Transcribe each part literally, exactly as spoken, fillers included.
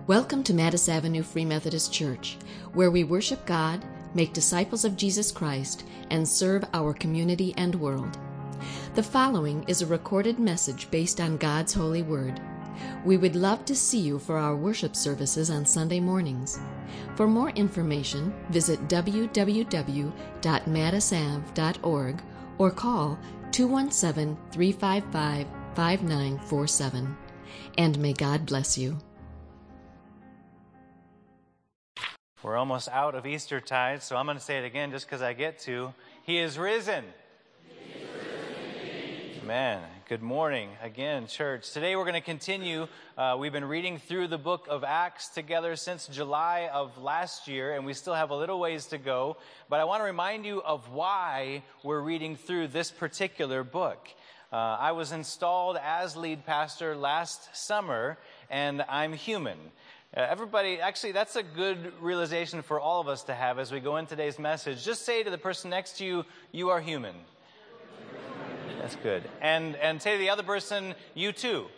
Welcome to Mattis Avenue Free Methodist Church, where we worship God, make disciples of Jesus Christ, and serve our community and world. The following is a recorded message based on God's holy word. We would love to see you for our worship services on Sunday mornings. For more information, visit w w w dot mattis av dot org or call two one seven, three five five, five nine four seven. And may God bless you. We're almost out of Eastertide, so I'm going to say it again just because I get to. He is risen. He is risen. Amen. Good morning again, church. Today we're going to continue. Uh, we've been reading through the book of Acts together since July of last year, and we still have a little ways to go. But I want to remind you of why we're reading through this particular book. Uh, I was installed as lead pastor last summer, and I'm human. Uh, everybody, actually, that's a good realization for all of us to have as we go in today's message. Just say to the person next to you, you are human. That's good. And and say to the other person, you too.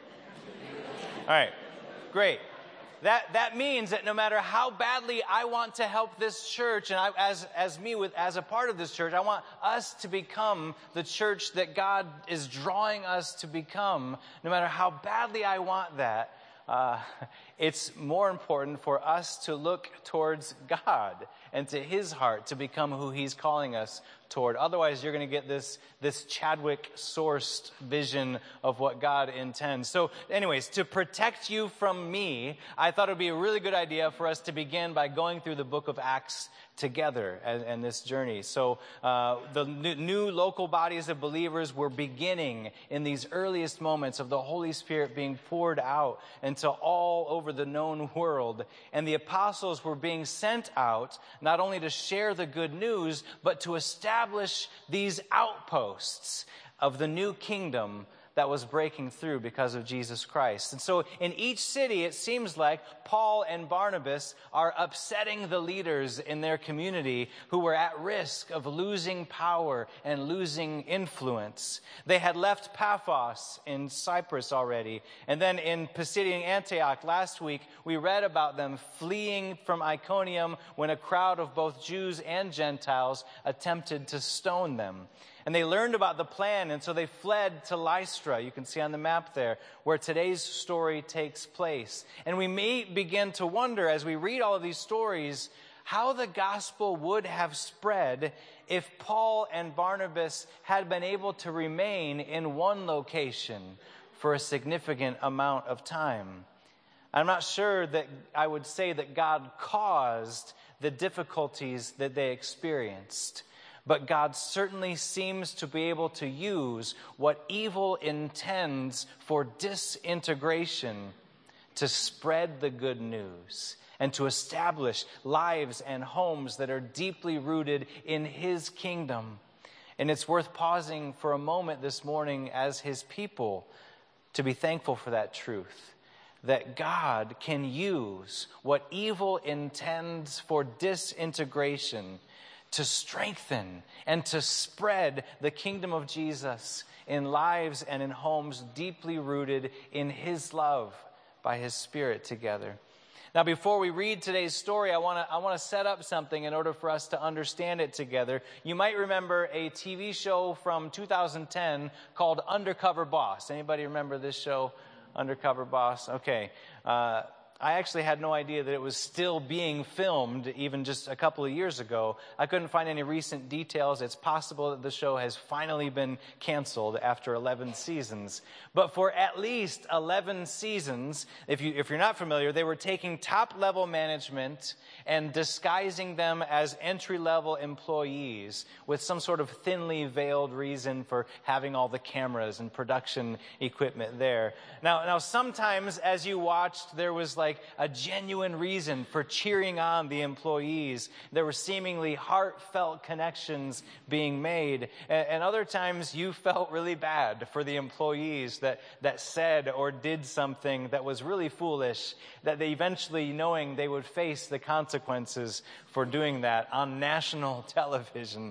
All right, great. That that means that no matter how badly I want to help this church, and I, as as me with as a part of this church, I want us to become the church that God is drawing us to become. No matter how badly I want that, Uh, it's more important for us to look towards God and to His heart to become who He's calling us toward. Otherwise, you're going to get this, this Chadwick-sourced vision of what God intends. So anyways, to protect you from me, I thought it would be a really good idea for us to begin by going through the book of Acts together and, and this journey. So uh, the new, new local bodies of believers were beginning in these earliest moments of the Holy Spirit being poured out into all over the known world. And the apostles were being sent out not only to share the good news, but to establish these outposts of the new kingdom that was breaking through because of Jesus Christ. And so in each city, it seems like Paul and Barnabas are upsetting the leaders in their community who were at risk of losing power and losing influence. They had left Paphos in Cyprus already. And then in Pisidian Antioch last week, we read about them fleeing from Iconium when a crowd of both Jews and Gentiles attempted to stone them. And they learned about the plan, and so they fled to Lystra. You can see on the map there where today's story takes place. And we may begin to wonder as we read all of these stories how the gospel would have spread if Paul and Barnabas had been able to remain in one location for a significant amount of time. I'm not sure that I would say that God caused the difficulties that they experienced. But God certainly seems to be able to use what evil intends for disintegration to spread the good news and to establish lives and homes that are deeply rooted in His kingdom. And it's worth pausing for a moment this morning as His people to be thankful for that truth. That God can use what evil intends for disintegration to strengthen and to spread the kingdom of Jesus in lives and in homes deeply rooted in His love by His Spirit together. Now, before we read today's story, I want to I want to set up something in order for us to understand it together. You might remember a T V show from two thousand ten called Undercover Boss. Anybody remember this show, Undercover Boss? Okay. Uh, I actually had no idea that it was still being filmed even just a couple of years ago. I couldn't find any recent details. It's possible that the show has finally been canceled after eleven seasons. But for at least eleven seasons, if you if you're not familiar, they were taking top-level management and disguising them as entry-level employees with some sort of thinly veiled reason for having all the cameras and production equipment there. Now, now sometimes as you watched, there was like Like a genuine reason for cheering on the employees. There were seemingly heartfelt connections being made. And, and other times you felt really bad for the employees that, that said or did something that was really foolish, that they eventually, knowing they would face the consequences for doing that on national television.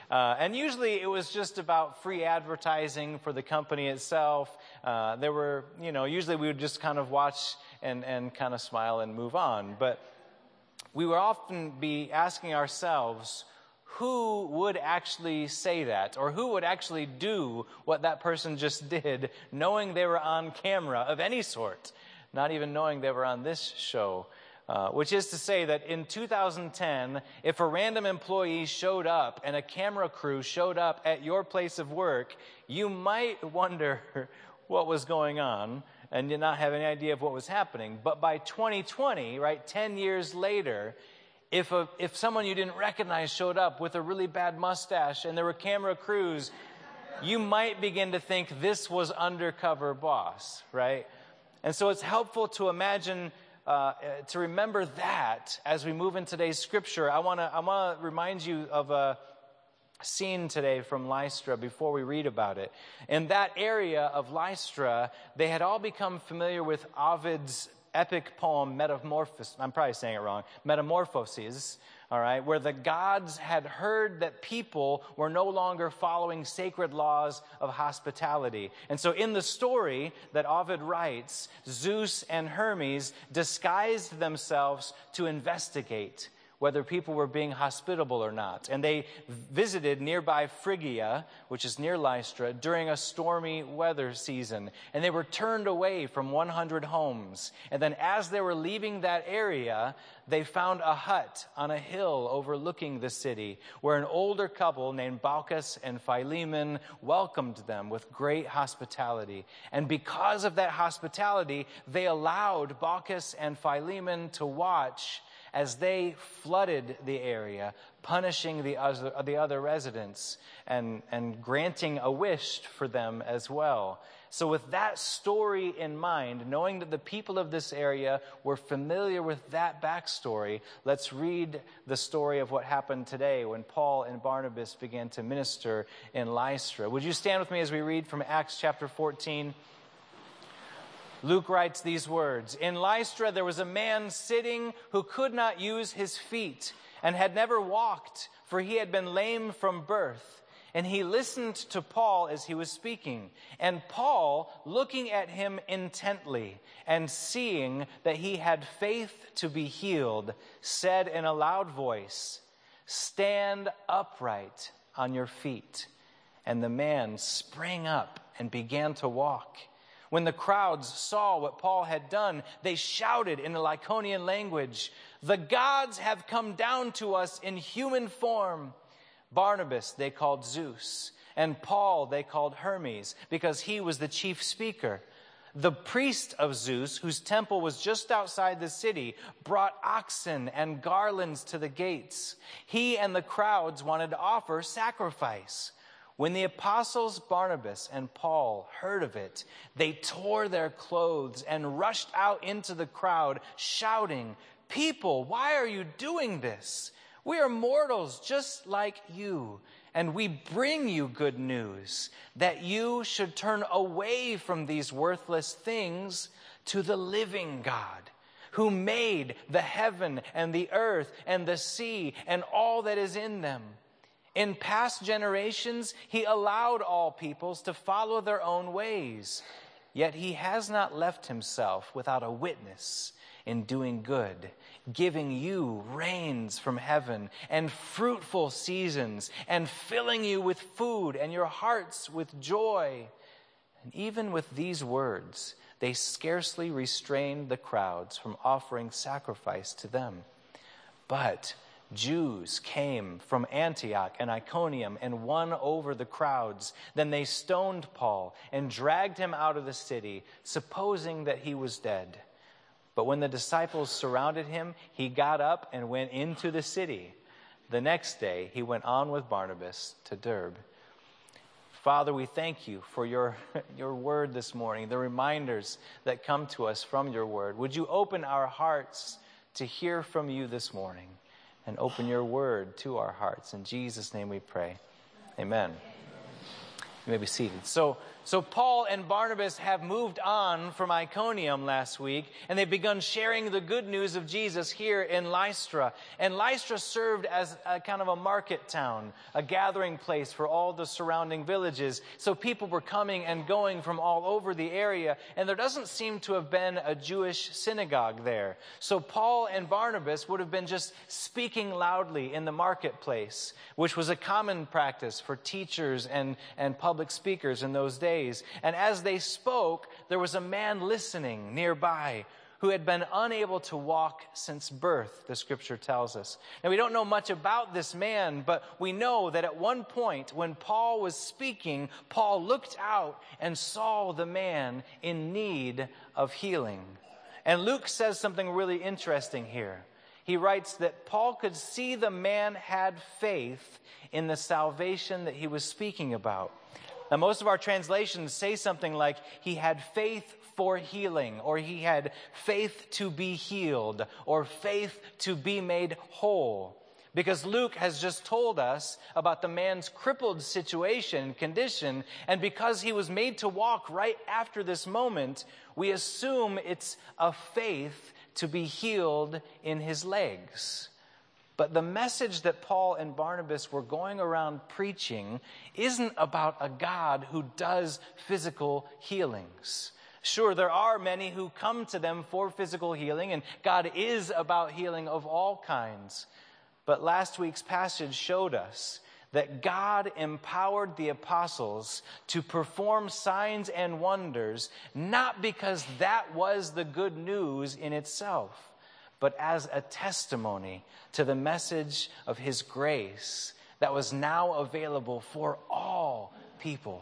Uh, and usually it was just about free advertising for the company itself. Uh, there were, you know, usually we would just kind of watch and, and kind of smile and move on. But we would often be asking ourselves, who would actually say that? Or who would actually do what that person just did, knowing they were on camera of any sort, not even knowing they were on this show? Uh, which is to say that in two thousand ten, if a random employee showed up and a camera crew showed up at your place of work, you might wonder what was going on and did not have any idea of what was happening. But by twenty twenty, right, ten years later, if a, if someone you didn't recognize showed up with a really bad mustache and there were camera crews, you might begin to think this was Undercover Boss, right? And so it's helpful to imagine Uh, to remember that as we move in today's scripture. I want to I want to remind you of a scene today from Lystra before we read about it. In that area of Lystra, they had all become familiar with Ovid's epic poem Metamorphoses. I'm probably saying it wrong. Metamorphoses. All right, where the gods had heard that people were no longer following sacred laws of hospitality. And so in the story that Ovid writes, Zeus and Hermes disguised themselves to investigate whether people were being hospitable or not. And they visited nearby Phrygia, which is near Lystra, during a stormy weather season. And they were turned away from one hundred homes. And then as they were leaving that area, they found a hut on a hill overlooking the city, where an older couple named Baucis and Philemon welcomed them with great hospitality. And because of that hospitality, they allowed Baucis and Philemon to watch as they flooded the area, punishing the other, the other residents and, and granting a wish for them as well. So with that story in mind, knowing that the people of this area were familiar with that backstory, let's read the story of what happened today when Paul and Barnabas began to minister in Lystra. Would you stand with me as we read from Acts chapter fourteen? Luke writes these words, "In Lystra there was a man sitting who could not use his feet and had never walked, for he had been lame from birth. And he listened to Paul as he was speaking. And Paul, looking at him intently and seeing that he had faith to be healed, said in a loud voice, 'Stand upright on your feet.' And the man sprang up and began to walk. When the crowds saw what Paul had done, they shouted in the Lycaonian language, 'The gods have come down to us in human form.' Barnabas they called Zeus, and Paul they called Hermes, because he was the chief speaker. The priest of Zeus, whose temple was just outside the city, brought oxen and garlands to the gates. He and the crowds wanted to offer sacrifice. When the apostles Barnabas and Paul heard of it, they tore their clothes and rushed out into the crowd, shouting, 'People, why are you doing this? We are mortals just like you, and we bring you good news, that you should turn away from these worthless things to the living God, who made the heaven and the earth and the sea and all that is in them. In past generations, he allowed all peoples to follow their own ways. Yet he has not left himself without a witness in doing good, giving you rains from heaven and fruitful seasons, and filling you with food and your hearts with joy.' And even with these words, they scarcely restrained the crowds from offering sacrifice to them. But Jews came from Antioch and Iconium and won over the crowds. Then they stoned Paul and dragged him out of the city, supposing that he was dead. But when the disciples surrounded him, he got up and went into the city. The next day, he went on with Barnabas to Derbe." Father, we thank you for your, your word this morning, the reminders that come to us from your word. Would you open our hearts to hear from you this morning? And open your word to our hearts. In Jesus' name we pray. Amen. You may be seated. So, so Paul and Barnabas have moved on from Iconium last week, and they've begun sharing the good news of Jesus here in Lystra. And Lystra served as a kind of a market town, a gathering place for all the surrounding villages. So people were coming and going from all over the area, and there doesn't seem to have been a Jewish synagogue there. So Paul and Barnabas would have been just speaking loudly in the marketplace, which was a common practice for teachers and, and public speakers in those days. And as they spoke, there was a man listening nearby who had been unable to walk since birth, the scripture tells us. And we don't know much about this man, but we know that at one point when Paul was speaking, Paul looked out and saw the man in need of healing. And Luke says something really interesting here. He writes that Paul could see the man had faith in the salvation that he was speaking about. Now, most of our translations say something like he had faith for healing, or he had faith to be healed, or faith to be made whole. Because Luke has just told us about the man's crippled situation and condition, and because he was made to walk right after this moment, we assume it's a faith to be healed in his legs. But the message that Paul and Barnabas were going around preaching isn't about a God who does physical healings. Sure, there are many who come to them for physical healing, and God is about healing of all kinds. But last week's passage showed us that God empowered the apostles to perform signs and wonders, not because that was the good news in itself, but as a testimony to the message of his grace that was now available for all people.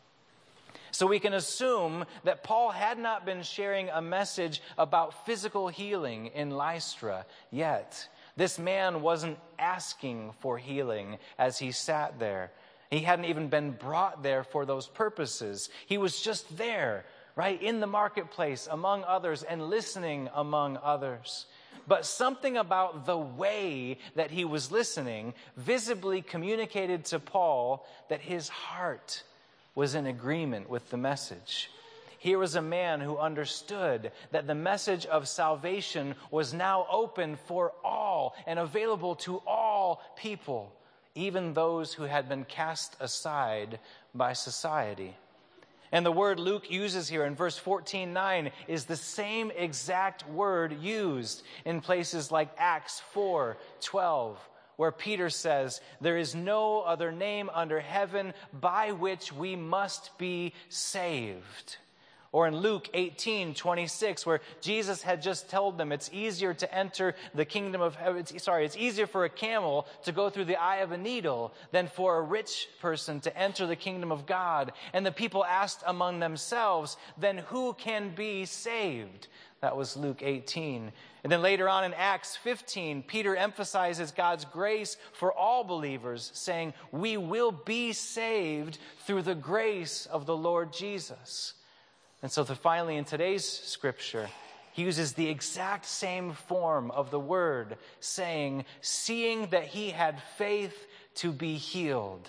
So we can assume that Paul had not been sharing a message about physical healing in Lystra yet. This man wasn't asking for healing as he sat there. He hadn't even been brought there for those purposes. He was just there, right, in the marketplace among others and listening among others. But something about the way that he was listening visibly communicated to Paul that his heart was in agreement with the message. Here was a man who understood that the message of salvation was now open for all and available to all people, even those who had been cast aside by society. And the word Luke uses here in verse fourteen nine is the same exact word used in places like Acts four twelve, where Peter says, "There is no other name under heaven by which we must be saved." Or in Luke eighteen twenty-six, where Jesus had just told them it's easier to enter the kingdom of heaven. Sorry, it's easier for a camel to go through the eye of a needle than for a rich person to enter the kingdom of God. And the people asked among themselves, "Then who can be saved?" That was Luke eighteen. And then later on in Acts fifteen, Peter emphasizes God's grace for all believers, saying, "We will be saved through the grace of the Lord Jesus." And so the, finally in today's scripture, he uses the exact same form of the word, saying, seeing that he had faith to be healed.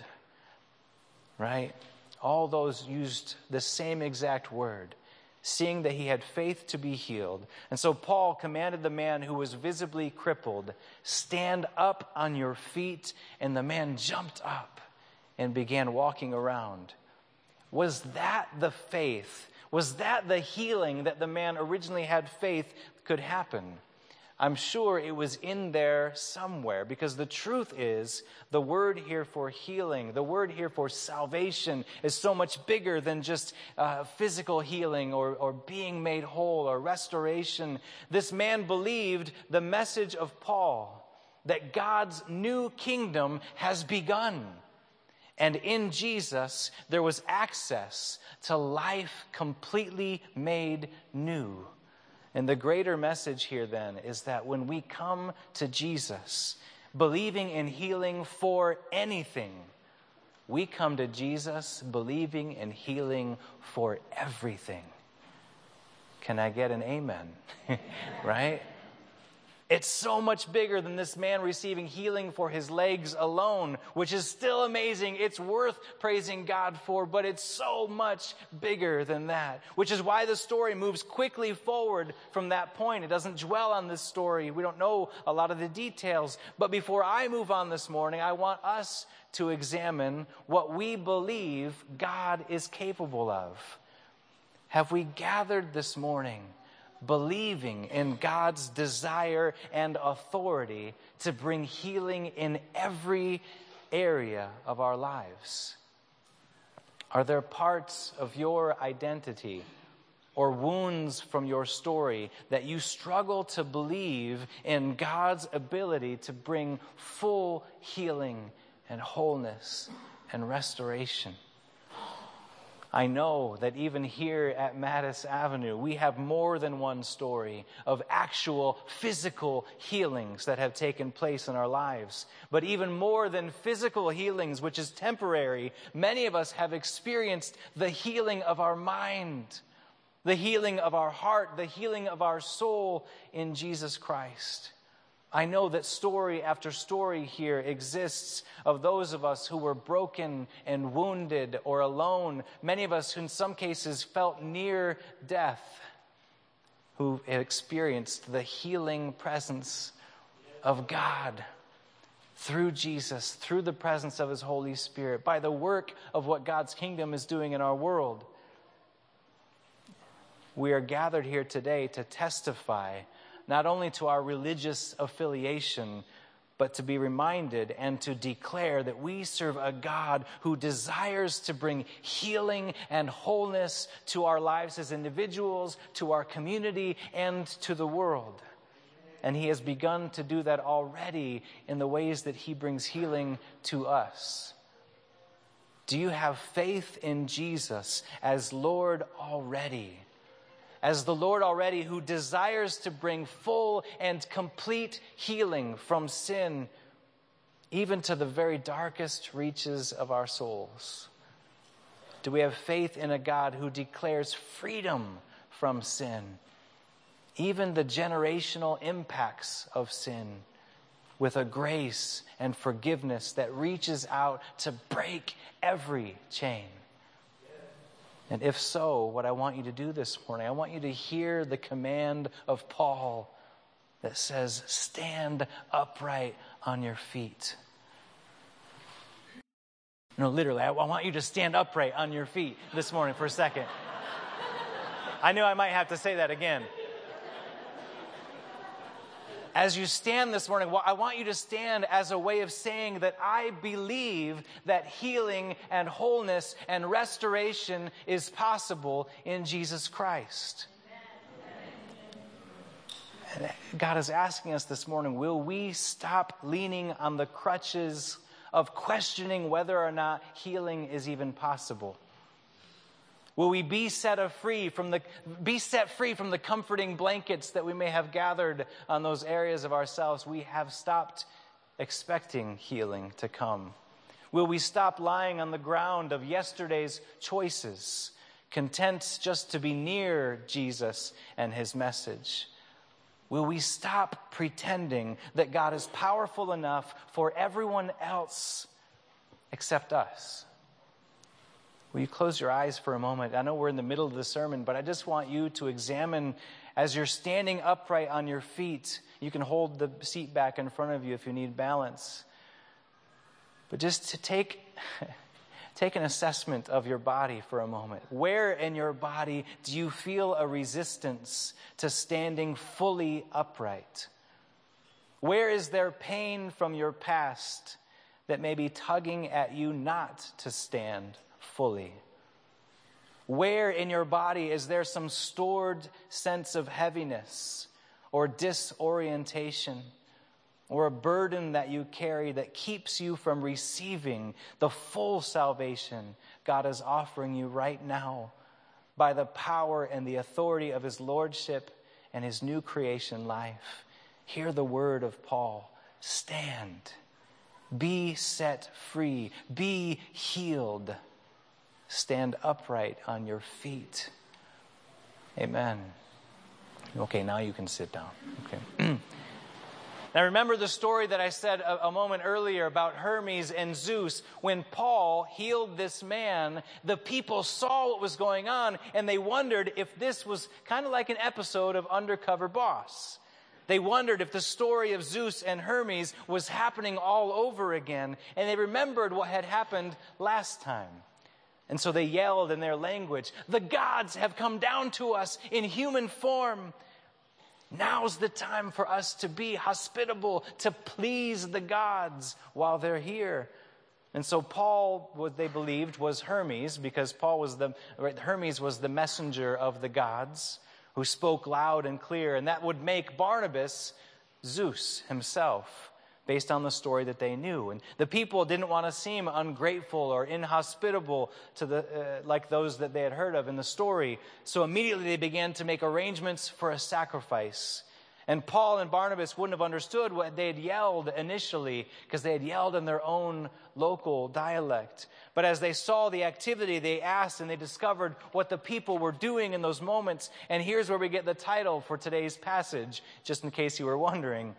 Right? All those used the same exact word, seeing that he had faith to be healed. And so Paul commanded the man who was visibly crippled, "Stand up on your feet." And the man jumped up and began walking around. Was that the faith? Was that the healing that the man originally had faith could happen? I'm sure it was in there somewhere, because the truth is, the word here for healing, the word here for salvation is so much bigger than just uh, physical healing or, or being made whole or restoration. This man believed the message of Paul that God's new kingdom has begun. And in Jesus, there was access to life completely made new. And the greater message here then is that when we come to Jesus, believing in healing for anything, we come to Jesus believing in healing for everything. Can I get an amen? Right? It's so much bigger than this man receiving healing for his legs alone, which is still amazing. It's worth praising God for, but it's so much bigger than that, which is why the story moves quickly forward from that point. It doesn't dwell on this story. We don't know a lot of the details. But before I move on this morning, I want us to examine what we believe God is capable of. Have we gathered this morning believing in God's desire and authority to bring healing in every area of our lives? Are there parts of your identity or wounds from your story that you struggle to believe in God's ability to bring full healing and wholeness and restoration? I know that even here at Mattis Avenue, we have more than one story of actual physical healings that have taken place in our lives. But even more than physical healings, which is temporary, many of us have experienced the healing of our mind, the healing of our heart, the healing of our soul in Jesus Christ. I know that story after story here exists of those of us who were broken and wounded or alone. Many of us who in some cases felt near death, who experienced the healing presence of God through Jesus, through the presence of His Holy Spirit, by the work of what God's kingdom is doing in our world. We are gathered here today to testify not only to our religious affiliation, but to be reminded and to declare that we serve a God who desires to bring healing and wholeness to our lives as individuals, to our community, and to the world. And He has begun to do that already in the ways that He brings healing to us. Do you have faith in Jesus as Lord already? As the Lord already who desires to bring full and complete healing from sin, even to the very darkest reaches of our souls? Do we have faith in a God who declares freedom from sin, even the generational impacts of sin, with a grace and forgiveness that reaches out to break every chain? And if so, what I want you to do this morning, I want you to hear the command of Paul that says, stand upright on your feet. No, literally, I want you to stand upright on your feet this morning for a second. I knew I might have to say that again. As you stand this morning, I want you to stand as a way of saying that I believe that healing and wholeness and restoration is possible in Jesus Christ. And God is asking us this morning, will we stop leaning on the crutches of questioning whether or not healing is even possible? Will we be set free from the be set free from the comforting blankets that we may have gathered on those areas of ourselves we have stopped expecting healing to come? Will we stop lying on the ground of yesterday's choices, content just to be near Jesus and His message? Will we stop pretending that God is powerful enough for everyone else except us? Will you close your eyes for a moment? I know we're in the middle of the sermon, but I just want you to examine as you're standing upright on your feet. You can hold the seat back in front of you if you need balance. But just to take, take an assessment of your body for a moment. Where in your body do you feel a resistance to standing fully upright? Where is there pain from your past that may be tugging at you not to stand fully? Where in your body is there some stored sense of heaviness or disorientation or a burden that you carry that keeps you from receiving the full salvation God is offering you right now by the power and the authority of His Lordship and His new creation life? Hear the word of Paul. Stand. Be set free. Be healed. Stand upright on your feet. Amen. Okay, now you can sit down. Okay. Now remember the story that I said a, a moment earlier about Hermes and Zeus. When Paul healed this man, the people saw what was going on, and they wondered if this was kind of like an episode of Undercover Boss. They wondered if the story of Zeus and Hermes was happening all over again, and they remembered what had happened last time. And so they yelled in their language, "The gods have come down to us in human form. Now's the time for us to be hospitable, to please the gods while they're here." And so Paul, what they believed, was Hermes, because Paul was the right, Hermes was the messenger of the gods who spoke loud and clear, and that would make Barnabas Zeus himself, based on the story that they knew. And the people didn't want to seem ungrateful or inhospitable to the uh, like those that they had heard of in the story. So immediately they began to make arrangements for a sacrifice. And Paul and Barnabas wouldn't have understood what they had yelled initially, because they had yelled in their own local dialect. But as they saw the activity, they asked and they discovered what the people were doing in those moments. And here's where we get the title for today's passage, just in case you were wondering.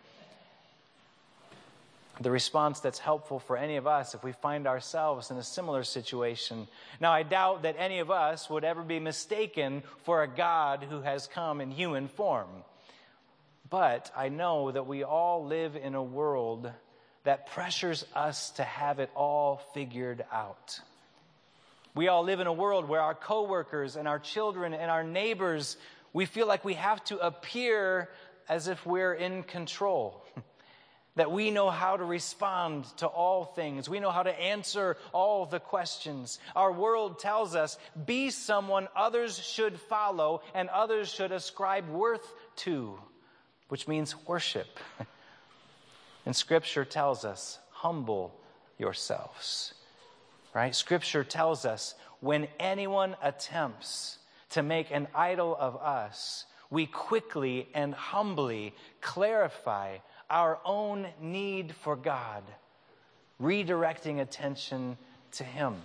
The response that's helpful for any of us if we find ourselves in a similar situation. Now, I doubt that any of us would ever be mistaken for a God who has come in human form. But I know that we all live in a world that pressures us to have it all figured out. We all live in a world where our coworkers and our children and our neighbors, we feel like we have to appear as if we're in control. That we know how to respond to all things. We know how to answer all the questions. Our world tells us, be someone others should follow and others should ascribe worth to, which means worship. And Scripture tells us, humble yourselves. Right? Scripture tells us, when anyone attempts to make an idol of us, we quickly and humbly clarify our own need for God, redirecting attention to Him.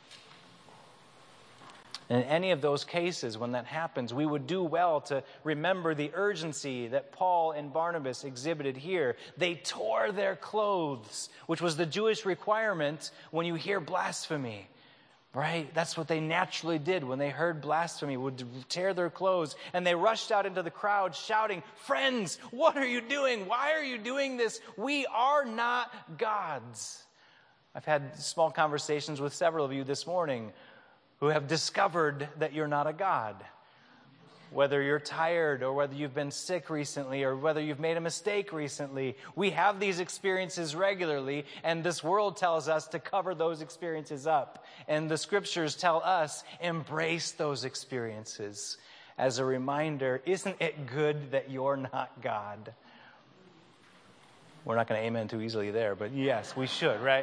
In any of those cases, when that happens, we would do well to remember the urgency that Paul and Barnabas exhibited here. They tore their clothes, which was the Jewish requirement when you hear blasphemy. Right? That's what they naturally did when they heard blasphemy, would tear their clothes. And they rushed out into the crowd shouting, "Friends, what are you doing? Why are you doing this? We are not gods." I've had small conversations with several of you this morning who have discovered that you're not a god. Whether you're tired or whether you've been sick recently or whether you've made a mistake recently, we have these experiences regularly, and this world tells us to cover those experiences up. And the Scriptures tell us, embrace those experiences as a reminder, isn't it good that you're not God? We're not going to amen too easily there, but yes, we should, right?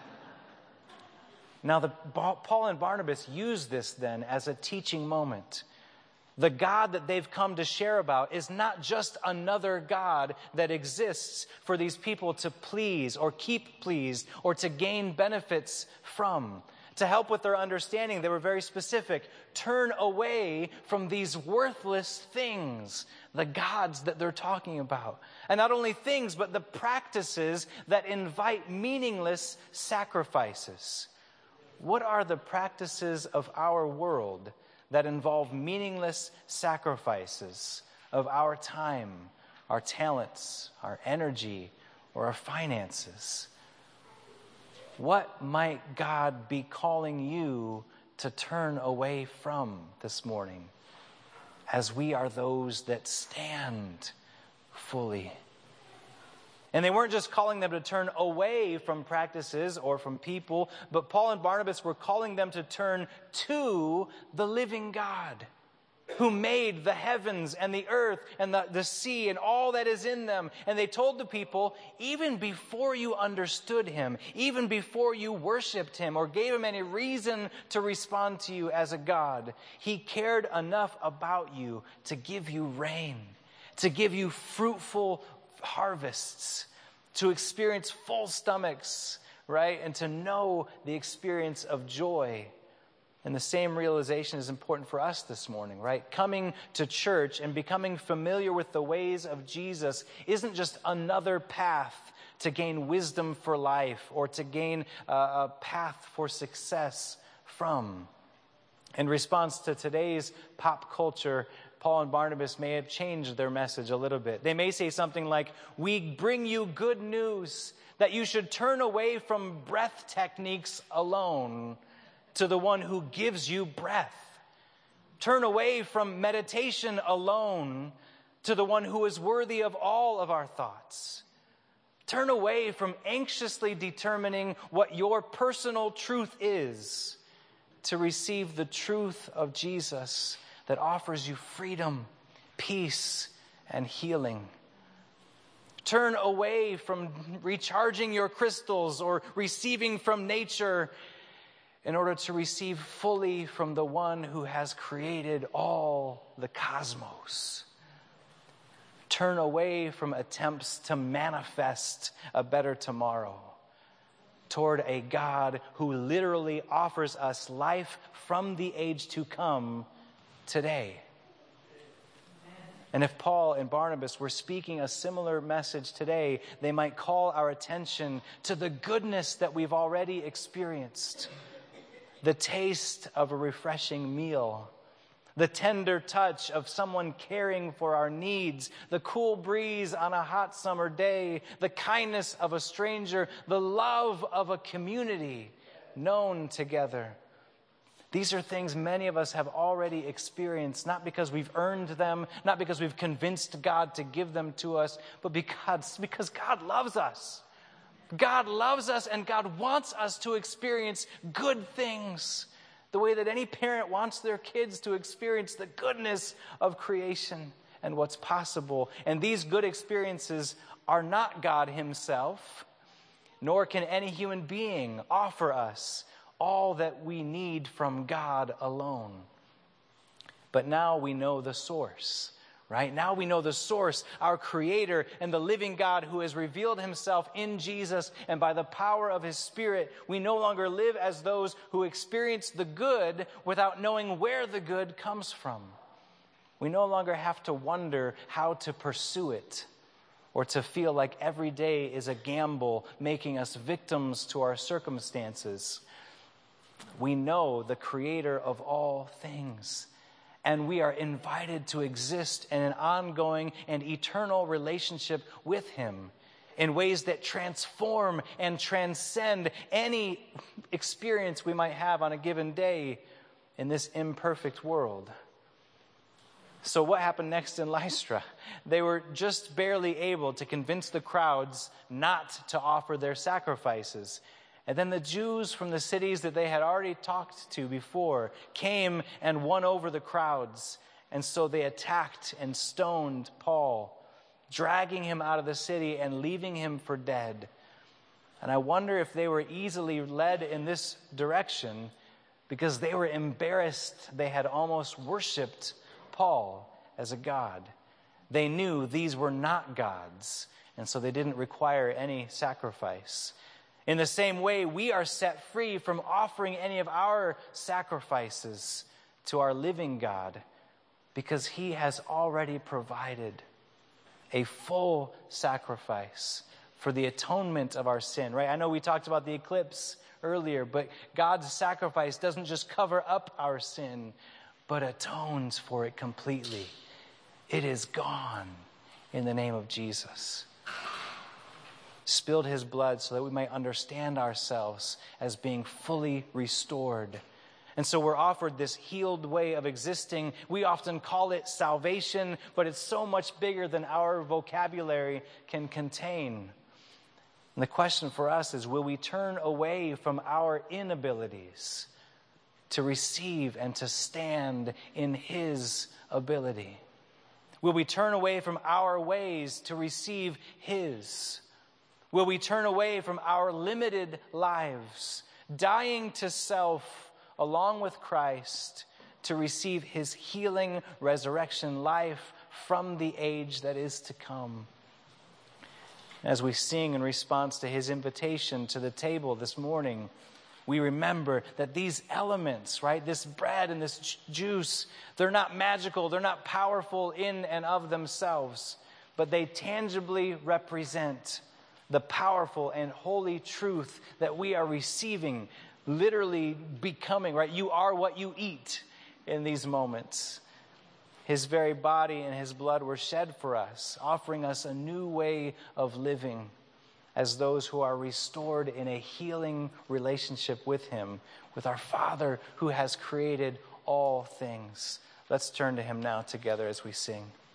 Now, the, Paul and Barnabas use this then as a teaching moment. The God that they've come to share about is not just another God that exists for these people to please or keep pleased or to gain benefits from. To help with their understanding, they were very specific. Turn away from these worthless things, the gods that they're talking about. And not only things, but the practices that invite meaningless sacrifices. What are the practices of our world that involve meaningless sacrifices of our time, our talents, our energy, or our finances? What might God be calling you to turn away from this morning as we are those that stand fully? And they weren't just calling them to turn away from practices or from people, but Paul and Barnabas were calling them to turn to the living God who made the heavens and the earth and the, the sea and all that is in them. And they told the people, even before you understood Him, even before you worshiped Him or gave Him any reason to respond to you as a God, He cared enough about you to give you rain, to give you fruitful harvests, to experience full stomachs, right? And to know the experience of joy. And the same realization is important for us this morning, right? Coming to church and becoming familiar with the ways of Jesus isn't just another path to gain wisdom for life or to gain a, a path for success from. In response to today's pop culture, Paul and Barnabas may have changed their message a little bit. They may say something like, "We bring you good news that you should turn away from breath techniques alone to the one who gives you breath. Turn away from meditation alone to the one who is worthy of all of our thoughts. Turn away from anxiously determining what your personal truth is to receive the truth of Jesus that offers you freedom, peace, and healing. Turn away from recharging your crystals or receiving from nature in order to receive fully from the one who has created all the cosmos. Turn away from attempts to manifest a better tomorrow toward a God who literally offers us life from the age to come today. And if Paul and Barnabas were speaking a similar message today, they might call our attention to the goodness that we've already experienced. The taste of a refreshing meal, the tender touch of someone caring for our needs, the cool breeze on a hot summer day, the kindness of a stranger, the love of a community known together. These are things many of us have already experienced, not because we've earned them, not because we've convinced God to give them to us, but because, because God loves us. God loves us and God wants us to experience good things the way that any parent wants their kids to experience the goodness of creation and what's possible. And these good experiences are not God himself, nor can any human being offer us all that we need from God alone. But now we know the source. Right? Now we know the source, our Creator and the living God who has revealed himself in Jesus, and by the power of his Spirit, we no longer live as those who experience the good without knowing where the good comes from. We no longer have to wonder how to pursue it or to feel like every day is a gamble making us victims to our circumstances. We know the Creator of all things. And we are invited to exist in an ongoing and eternal relationship with him in ways that transform and transcend any experience we might have on a given day in this imperfect world. So what happened next in Lystra? They were just barely able to convince the crowds not to offer their sacrifices. And then the Jews from the cities that they had already talked to before came and won over the crowds. And so they attacked and stoned Paul, dragging him out of the city and leaving him for dead. And I wonder if they were easily led in this direction because they were embarrassed they had almost worshipped Paul as a god. They knew these were not gods, and so they didn't require any sacrifice. In the same way, we are set free from offering any of our sacrifices to our living God because he has already provided a full sacrifice for the atonement of our sin, right? I know we talked about the eclipse earlier, but God's sacrifice doesn't just cover up our sin, but atones for it completely. It is gone in the name of Jesus. Spilled his blood so that we might understand ourselves as being fully restored. And so we're offered this healed way of existing. We often call it salvation, but it's so much bigger than our vocabulary can contain. And the question for us is, will we turn away from our inabilities to receive and to stand in his ability? Will we turn away from our ways to receive his? Will we turn away from our limited lives, dying to self along with Christ to receive his healing resurrection life from the age that is to come? As we sing in response to his invitation to the table this morning, we remember that these elements, right, this bread and this ju- juice, they're not magical, they're not powerful in and of themselves, but they tangibly represent the powerful and holy truth that we are receiving, literally becoming, right? You are what you eat in these moments. His very body and his blood were shed for us, offering us a new way of living as those who are restored in a healing relationship with him, with our Father who has created all things. Let's turn to him now together as we sing.